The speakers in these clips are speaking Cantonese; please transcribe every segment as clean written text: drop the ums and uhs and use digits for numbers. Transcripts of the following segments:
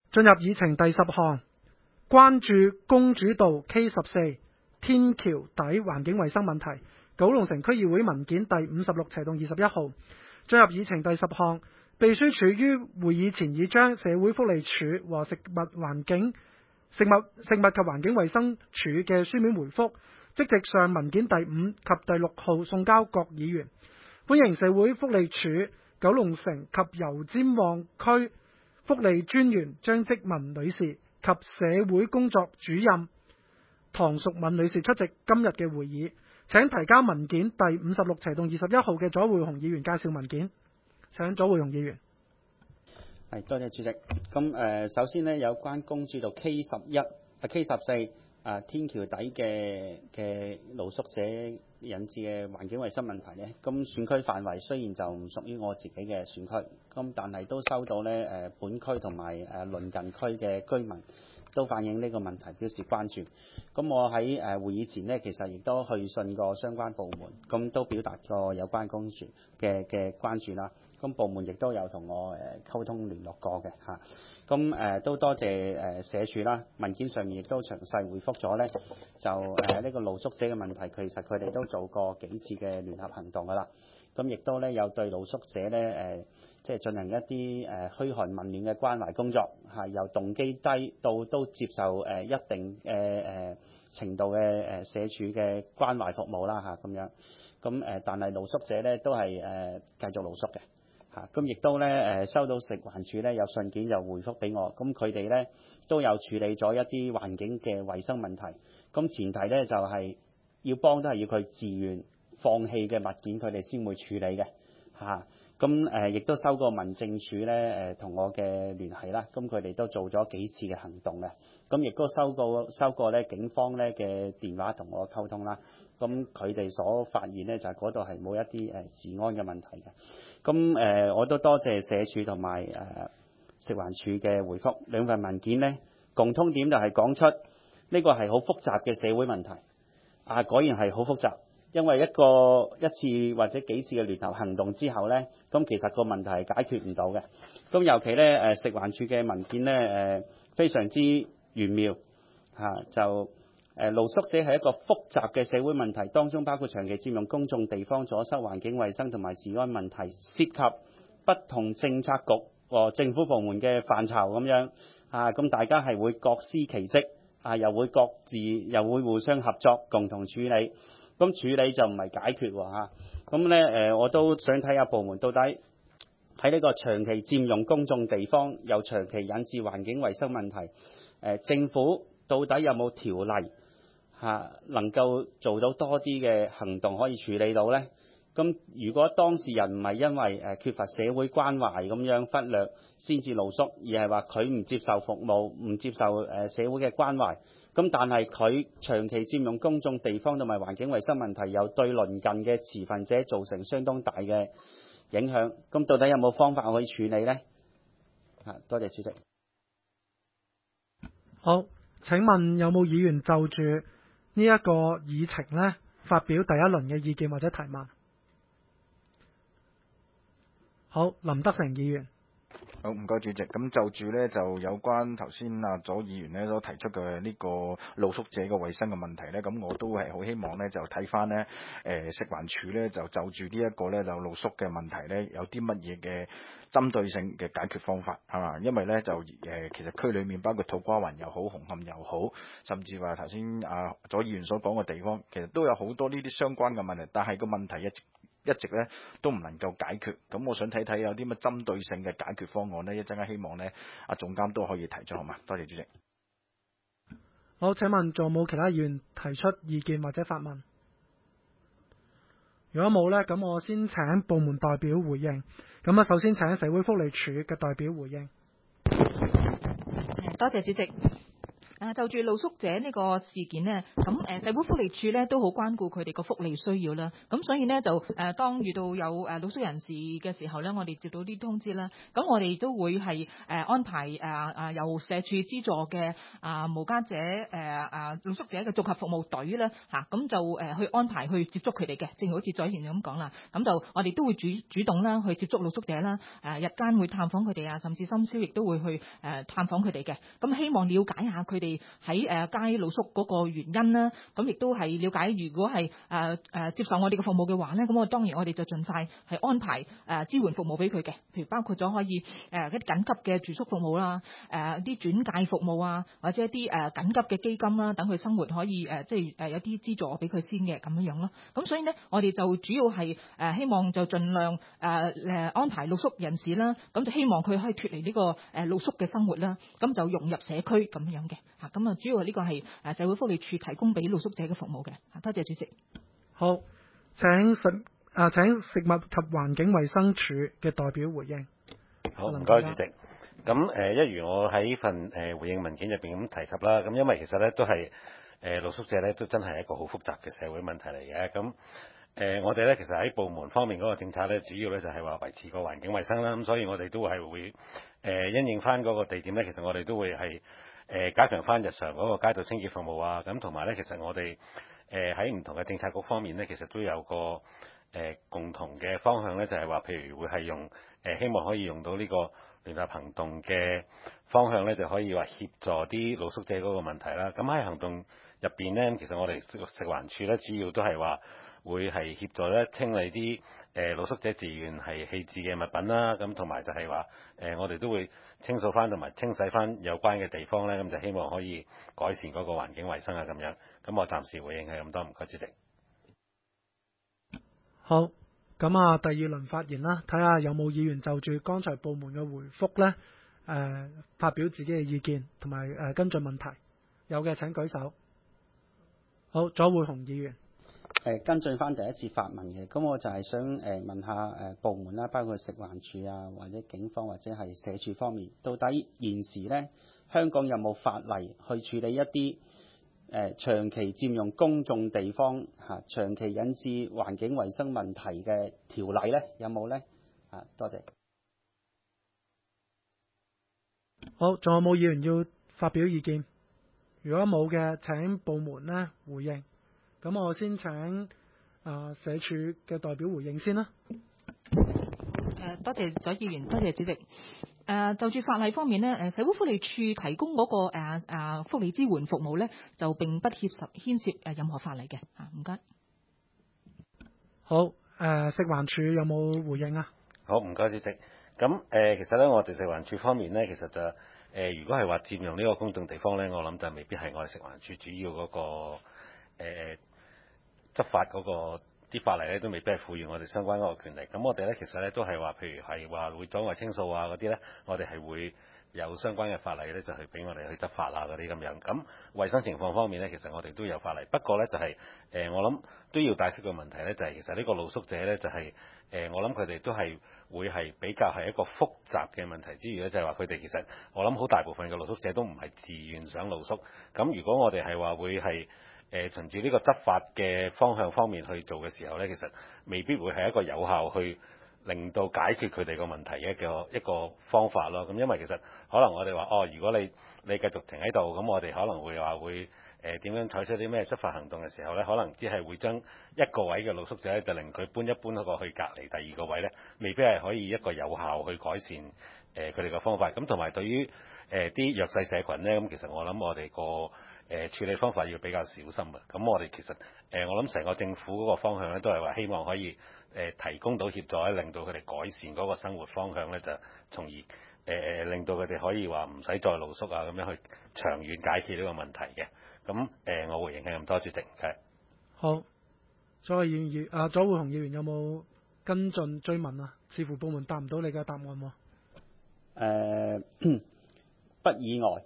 進入議程第10項，關注公主道 K14 天橋底環境衛生問題，九龍城區議會文件第56/21號。進入議程第10項，秘書處於會議前已將社會福利署和食物及環境衛生署嘅書面回覆即席上文件第5及第6號送交各議員。歡迎社會福利署九龍城及油尖旺區福利專員張積文女士及社會工作主任唐淑敏女士出席今日嘅會議。請提交文件第56/21號嘅左匯雄議員介紹文件。請左匯雄議員。 多謝主席。咁首先呢，有關公主道 K14 天橋底嘅露宿者引致嘅環境衛生問題呢，咁選區範圍雖然就唔屬於我自己嘅選區，咁但係都收到呢本區同埋鄰近區嘅居民都反映呢個問題，表示關注。咁我喺會議前呢，其實亦都去信過相關部門，咁都表達過有關公署嘅關注啦。咁部門亦都有同我溝通聯絡過嘅嚇。咁都多謝社署啦，文件上面亦都詳細回覆咗呢，就呢個露宿者嘅問題，其實佢哋都做過幾次嘅聯合行動噶啦。咁亦都呢，有對露宿者呢即係進行一啲噓寒問暖嘅關懷工作嚇，由動機低到都接受一定程度嘅社署嘅關懷服務啦嚇咁樣。咁但係露宿者呢都係繼續露宿嘅。咁亦都咧收到食環署咧有信件又回覆俾我，咁佢哋咧都有處理咗一啲環境嘅衛生問題。咁前提咧就係要幫都係要佢自願放棄嘅物件，佢哋先會處理嘅嚇。咁亦都收過民政署咧同我嘅聯繫啦，咁佢哋都做咗幾次嘅行動嘅。咁亦都收過咧警方咧嘅電話同我溝通啦。咁佢哋所發現咧就係嗰度係冇一啲治安嘅問題嘅。咁我都多謝社署同埋食環署嘅回覆，兩份文件呢，共通點就係講出呢個係好複雜嘅社會問題。果然係好複雜，因為一次或者幾次嘅聯合行動之後呢，咁其實個問題係解決唔到嘅。咁尤其呢食環署嘅文件呢非常之玄妙就露宿者係一個複雜嘅社會問題，當中包括長期佔用公眾地方、阻塞環境衛生同埋治安問題，涉及不同政策局和政府部門嘅範疇咁樣咁大家係會各司其職又會互相合作，共同處理。咁處理就唔係解決喎。咁咧我都想睇下部門到底喺呢個長期佔用公眾地方又長期引致環境衛生問題，政府到底有冇條例能夠做到多啲嘅行動可以處理到呢？咁如果當事人唔係因為缺乏社會關懷咁樣忽略先至露宿，而係話佢唔接受服務、唔接受社會嘅關懷，咁但係佢長期佔用公眾地方同埋環境衛生問題，又對鄰近嘅持份者造成相當大嘅影響，咁到底有冇方法可以處理呢？多謝主席。 好，請問有冇議員就住呢一個議程呢發表第一輪嘅意見或者提問？好，林德成議員。 好，唔該主席。咁就住呢，就有關頭先左議員呢所提出嘅呢個露宿者嘅衛生嘅問題呢，咁我都係好希望呢，就睇翻呢食環署呢，就住呢一個呢就露宿嘅問題呢，有啲乜嘢嘅針對性嘅解決方法係嘛？因為呢，就其實區裏面包括土瓜灣又好、紅磡又好，甚至話頭先左議員所講嘅地方，其實都有好多呢啲相關嘅問題，但係個問題一直咧都唔能夠解決，咁我想睇睇有啲乜針對性嘅解決方案呢，一陣間希望呢總監都可以提出，好嘛？多謝主席。 好，請問仲有冇其他議員提出意見或者發問？如果冇呢，咁我先請部門代表回應。咁首先請社會福利署嘅代表回應。 多謝主席。 就住露宿者呢個事件呢，咁社會福利署呢都好關顧佢哋個福利需要啦。咁所以呢，就當遇到有露宿人士嘅時候呢，我哋接到啲通知啦，咁我哋都會係安排由社署資助嘅無家者露宿者嘅綜合服務隊啦嚇，咁就去安排去接觸佢哋嘅，正如好似左賢咁講啦，咁就我哋都會主動啦去接觸露宿者啦，日間會探訪佢哋啊，甚至深宵亦都會去探訪佢哋嘅，咁希望了解下佢哋喺街露宿嗰個原因啦，咁亦都係了解如果係接受我哋嘅服務嘅話咧，咁當然我哋就盡快係安排支援服務俾佢嘅，譬如包括咗可以一啲緊急嘅住宿服務啦，啲轉介服務啊，或者一啲緊急嘅基金啦，等佢生活可以即係有啲資助俾佢先嘅咁樣咯。咁所以呢，我哋就主要係希望就盡量安排露宿人士啦，咁就希望佢可以脫離呢個露宿嘅生活啦，咁就融入社區咁樣嘅嚇。咁主要呢個係社會福利署提供俾露宿者嘅服務嘅。多謝主席。 好，請食物及環境衞生署嘅代表回應。 好，唔該主席。咁一如我喺份回應文件入邊咁提及啦，咁因為其實咧都係露宿者咧都真係一個好複雜嘅社會問題嚟嘅。咁我哋咧其實喺部門方面嗰個政策咧，主要咧就係話維持個環境衞生啦。咁所以我哋都係會因應翻嗰個地點咧，其實我哋都會係加強翻日常嗰個街道清潔服務啊。咁同埋咧，其實我哋喺唔同嘅政策局方面咧，其實都有個共同嘅方向咧，就係話譬如會係用希望可以用到呢個聯合行動嘅方向咧，就可以話協助啲露宿者嗰個問題啦。咁喺行動入邊咧，其實我哋食環署咧，主要都係話會係協助咧清理啲露宿者自願係棄置嘅物品啦。咁同埋就係話我哋都會清掃翻同埋清洗翻有關嘅地方咧，咁就希望可以改善嗰個環境衞生啊咁樣。咁我暫時回應係咁多，唔該主席。 好，咁第二輪發言啦，睇下有冇議員就住剛才部門嘅回覆咧，發表自己嘅意見同埋跟進問題。有嘅請舉手。好，左會雄議員。 跟進翻第一次發問嘅，咁我就係想問下部門啦，包括食環署啊，或者警方或者係社署方面，到底現時咧香港有冇法例去處理一啲長期佔用公眾地方長期引致環境衞生問題嘅條例咧？有冇咧？多謝。 好，仲有冇議員要發表意見？如果冇嘅，請部門咧回應。咁我先請社署嘅代表回應先啦。 多謝左議員，多謝主席。就住法例方面呢，社會福利署提供嗰個福利支援服務呢，就並不牽涉任何法例嘅。唔該。 好，食環署有冇回應啊？ 好，唔該主席。咁其實咧，我哋食環署方面呢，其實就如果係話佔用呢個公眾地方呢，我諗就未必係我哋食環署主要嗰個執法嗰個啲法例咧，都未必係賦予我哋相關嗰個權力。咁我哋咧其實咧都係話，譬如係話會阻礙清掃啊嗰啲咧，我哋係會有相關嘅法例咧，就係俾我哋去執法啊嗰啲咁樣。咁衞生情況方面咧，其實我哋都有法例。不過咧就係我諗都要帶出個問題咧，就係其實呢個露宿者咧就係我諗佢哋都係會係比較係一個複雜嘅問題之餘咧，就係話佢哋其實我諗好大部分嘅露宿者都唔係自願想露宿。咁如果我哋係話會係循住呢個執法嘅方向方面去做嘅時候咧，其實未必會係一個有效去令到解決佢哋個問題嘅一個方法咯。咁因為其實可能我哋話如果你繼續停喺度，咁我哋可能會話會點樣採取啲咩執法行動嘅時候咧，可能只係會將一個位嘅露宿者咧，就令佢搬一搬過去隔離第二個位咧，未必係可以一個有效去改善佢哋嘅方法。咁同埋對於啲弱勢社群咧，咁其實我諗我哋個處理方法要比較小心啊！咁我哋其實我諗成個政府嗰個方向咧，都係話希望可以提供到協助咧，令到佢哋改善嗰個生活方向咧，就從而令到佢哋可以話唔使再露宿啊，咁樣去長遠解決呢個問題嘅。咁我回應係咁多，主席。 好，左會雄議員有冇跟進追問啊？似乎部門答唔到你嘅答案喎。 不意外。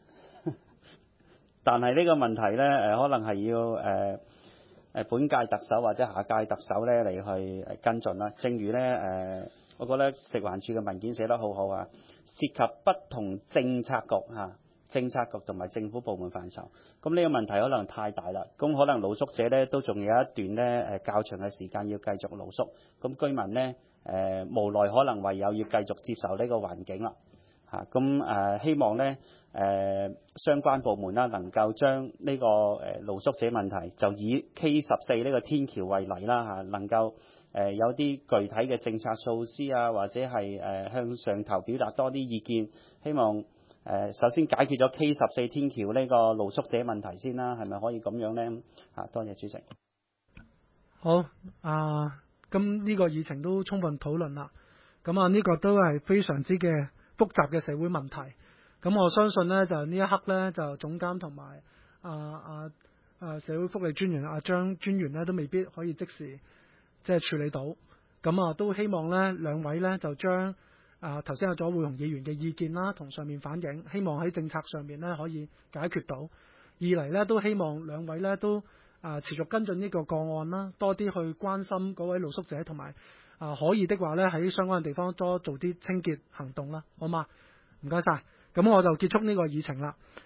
但係呢個問題咧，可能係要本屆特首或者下屆特首咧嚟去跟進啦。正如咧我覺得食環署嘅文件寫得好好啊，涉及不同政策局政策局同埋政府部門範疇。咁呢個問題可能太大啦，咁可能露宿者咧都仲有一段咧較長嘅時間要繼續露宿，咁居民咧無奈可能唯有要繼續接受呢個環境啦。咁希望咧相關部門啦能夠將呢個露宿者問題就以 K14呢個天橋為例啦能夠有啲具體嘅政策措施啊，或者係向上頭表達多啲意見，希望首先解決咗 K14天橋呢個露宿者問題先啦，係咪可以咁樣呢？多謝主席。 好咁呢個議程都充分討論啦。咁呢個都係非常之嘅複雜嘅社會問題。咁我相信呢，就呢一刻呢，就總監同埋社會福利專員張專員呢，都未必可以即時即係處理到。咁都希望呢兩位呢，就將頭先有咗會紅議員嘅意見啦，同上面反映，希望喺政策上面呢可以解決到。二嚟呢，都希望兩位呢都持續跟進呢個個案啦，多啲去關心嗰位露宿者，同埋可以的話呢，喺相關嘅地方多做啲清潔行動啦，好嘛？唔該晒。咁我就結束呢個議程啦。